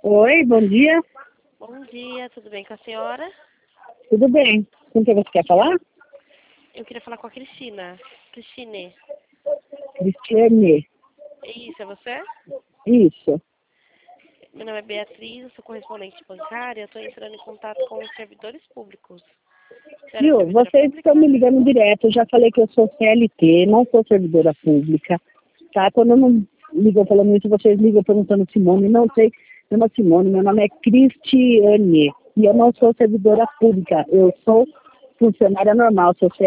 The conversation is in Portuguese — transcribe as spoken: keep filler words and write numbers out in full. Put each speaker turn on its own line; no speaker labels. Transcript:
Oi, bom dia.
Bom dia, tudo bem com a senhora?
Tudo bem? Com quem você quer falar?
Eu queria falar com a Cristina. Cristine.
Cristiane.
Isso, é você?
Isso.
Meu nome é Beatriz, eu sou correspondente bancária. Eu estou entrando em contato com os servidores públicos. A senhora é
Viu,
servidora
vocês
pública?
estão me ligando direto. Eu já falei que eu sou C L T, não sou servidora pública. Tá? Quando eu não ligam falando isso, vocês ligam perguntando Simone. Não sei, meu nome é Simone, meu nome é Cristiane. E eu não sou servidora pública. Eu sou funcionária normal, sou C L T.